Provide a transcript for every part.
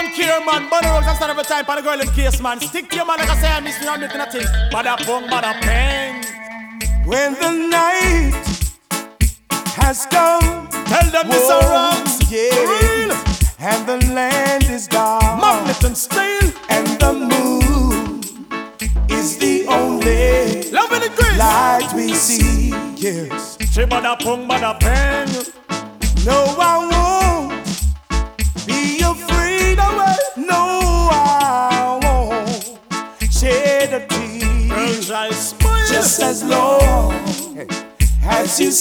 don't care, man. But the rugs and stand every time for the girl in case, man. Stick to your man like I say, I miss me, I'm making a thing. Bada pong, bada pang. When the night has come, tell them it's a rugs. Yeah. Real. And the land is dark. Magnet and steel. And the moon is the only loving the grace light we see. Yes. She bada pong, bada pang. No, I won't be afraid. No, I won't shed a tear. Girls, I smile. Just as long as you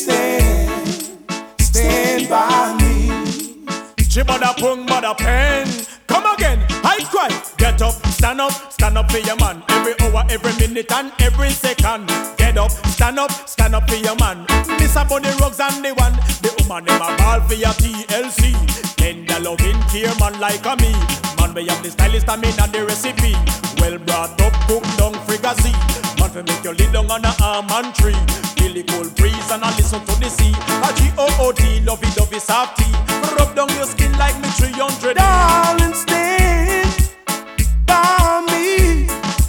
stand by me. She bada pong, bada pang. Come again, I cry. Get up for your man. Every hour, every minute, and every second. Get up for your man. Miss up on the rugs and the one. The woman them a ball for your TLC. Tender loving care man like a me. Man we have the stylist and me and the recipe. Well brought up, cooked down fricassee. Man we make you lay down on a almond tree. Feel the cold breeze and I listen to the sea. A G-O-O-D, lovey-dovey soft tea. Rub down your skin like me 300. Darling, stand by me.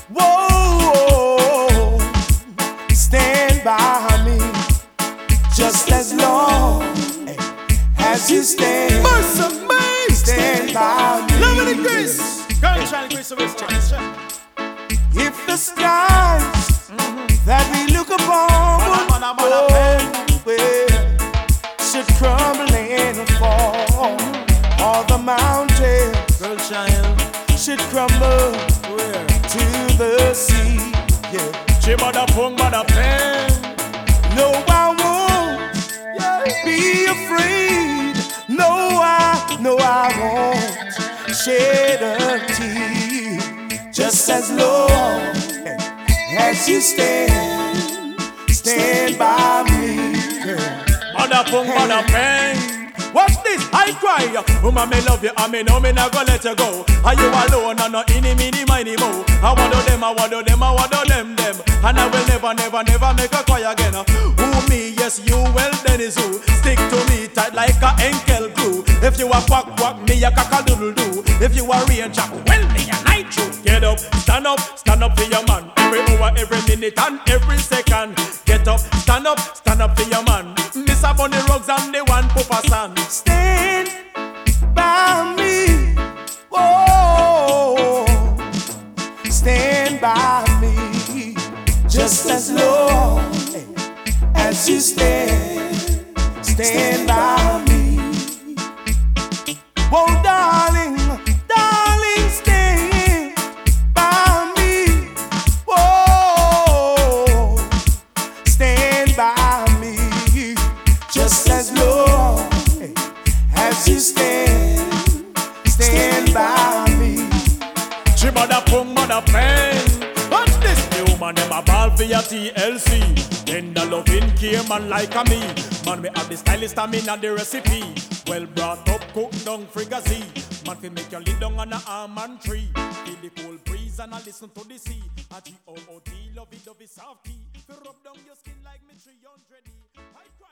Whoa, stand by me. Just as long as you stand. Mercy, stand by me. Love and grace. Girl, try the grace of his chest. If the skies that we look upon should crumble and fall, all the mountains girl child should crumble to the sea. Yeah. She bada pong, bada pang. No, I won't be afraid. No, I won't shed a tear. Just as long as you stand by me. Bada pong, bada pang. Watch this, I cry. Woman, me love you, and me know me not gonna let you go. Are you alone and not any mini miny mo? I want them, I want them, I want them. And I will never make a cry again. Who me, yes you, well then is who. Stick to me tight like a ankle glue. If you a quack, me a cock-a-doodle-doo. If you a rain jack, well me a night true. Get up for your man. Every hour, every minute and every second. Get up, stand up for your man. Miss up on the rugs and the one Papa San. Stand by me. Whoa, stand by me. Just as long as you stand by me. Whoa, darling, stand by me. Whoa, stand by me. Just as long as you stand by me. She bada pong, bada pang. Watch this, the woman them a ball for your TLC. Tender loving care man like a me. Man we have the stylist and me and the recipe. Well brought up, cooked down fricassee. Man fi make you lay down on a almond tree. Feel the cold breeze and I listen to the sea. A G-O-O-D, lovey-dovey soft tea. Fi rub down your skin like me 300.